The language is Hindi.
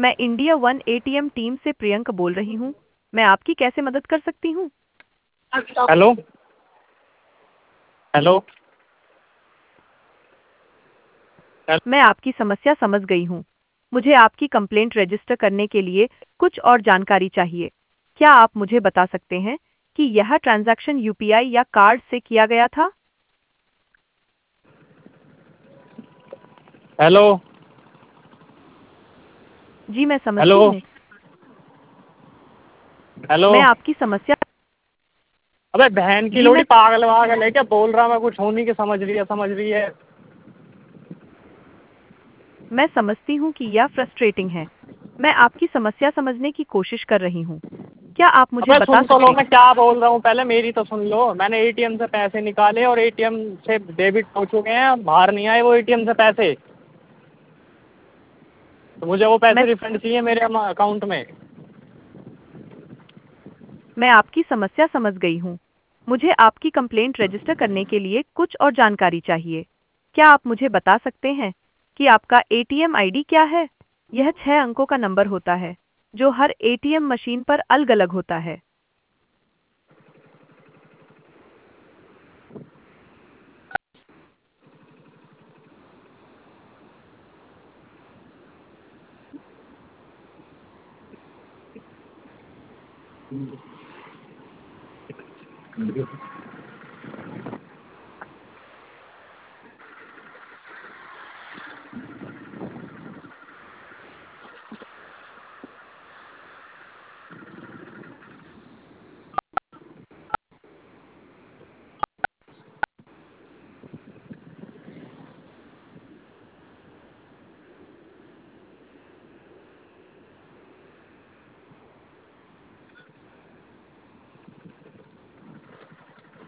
मैं इंडिया वन एटीएम टीम से प्रियंका बोल रही हूँ। मैं आपकी कैसे मदद कर सकती हूँ? हेलो। हेलो। मैं आपकी समस्या समझ गई हूँ। मुझे आपकी कंप्लेंट रजिस्टर करने के लिए कुछ और जानकारी चाहिए। क्या आप मुझे बता सकते हैं कि यह ट्रांजैक्शन यूपीआई या कार्ड से किया गया था? हेलो। जी, मैं हेलो। समझती हूँ। हेलो। मैं आपकी समस्या अबे बहन की जी, लोड़ी पागल वागल है क्या? बोल रहा मैं कुछ होनी की समझ रही है। मैं समझती हूँ कि यह फ्रस्ट्रेटिंग है। मैं आपकी समस्या समझने की कोशिश कर रही हूँ। क्या आप मुझे अबे बता सुन तो लो, सकते मैं क्या बोल रहा हूँ, पहले मेरी तो सुन लो। मैंने एटीएम से पैसे निकाले और एटीएम से डेबिट हो चुके हैं, बाहर नहीं आए वो एटीएम से पैसे। तो मुझे वो मैं पैसे रिफंड चाहिए मेरे अकाउंट में। मैं आपकी समस्या समझ गई हूँ। मुझे आपकी कंप्लेंट रजिस्टर करने के लिए कुछ और जानकारी चाहिए। क्या आप मुझे बता सकते हैं कि आपका एटीएम आईडी क्या है? यह 6 अंकों का नंबर होता है, जो हर एटीएम मशीन पर अलग-अलग होता है।